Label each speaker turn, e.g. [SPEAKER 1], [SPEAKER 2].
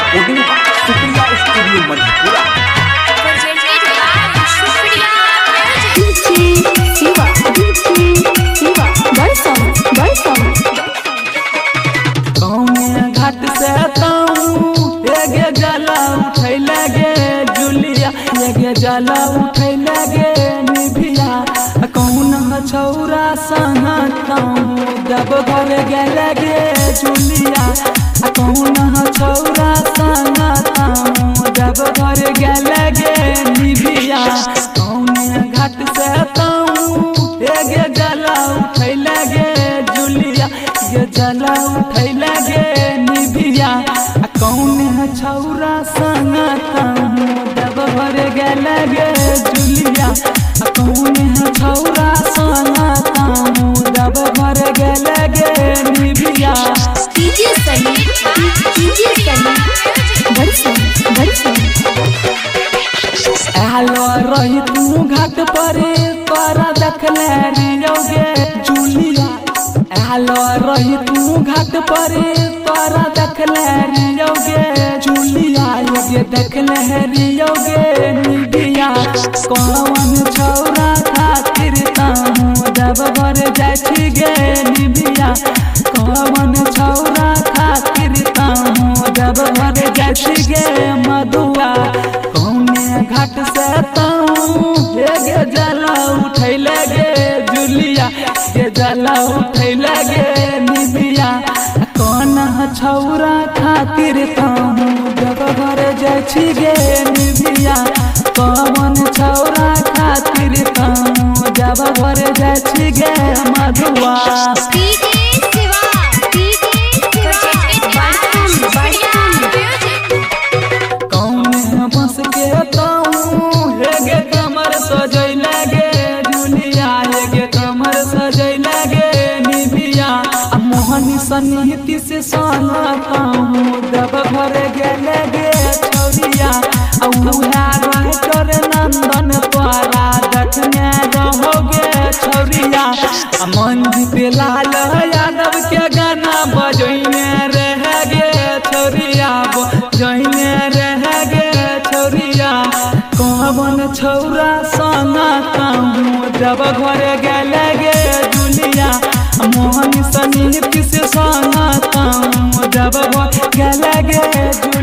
[SPEAKER 1] Recording Supriya studio Madhepura.
[SPEAKER 2] घाट से एगे जला उठै लगे जुलिया, एगे जला उठै लगे निभिया। कौन छौरा संग जब घर गे लगे जुलिया, कौन छौरा संग जब घर गे लगे निभिया। कौन घाट से एगे जला उठै लगे जुलिया, ये जला उठै लगे निभिया। कौन छौरा संग जब घर गे लगे जुलिया, कौन छौरा संग जब घर गे लगे निभिया। आलो रही तू घाट पर तोरा देखले रियोगे जुलिया, आलो रही तू घाट पर तोरा देखले रियोगे जुलिया, ये देखले रियोगे निभिया। कौन छौरा खातिर जब घर जाइ गे निभिया, कौन छौरा खातिर जब घर जाइ गे मधुआ। कौने घाट से एगे जला उठै लगे जुलिया, ये जला उठै लगे निभिया। कौन छौरा खातिर जब घर जाइ गे निभिया, कौन छौरा खातिर जब घर जाइ गे मधुआ। कौन बस के हेगे कमर सजै लगे जुलिया, हेगे कमर सजै लगे निभिया। मोहनी सन्निहिति से सोना जब घर गे लगे छौरिया, नंदन तोरा देखने रहोगे छौरिया। मंजित लाल यादव के गाना बजैने रह गे छौरिया, बजैने रह गे छौरिया। कौन छौरा संग जब घर गे लगे जुलिया, मोहन सन्निहित से संग जब घर गे लगे।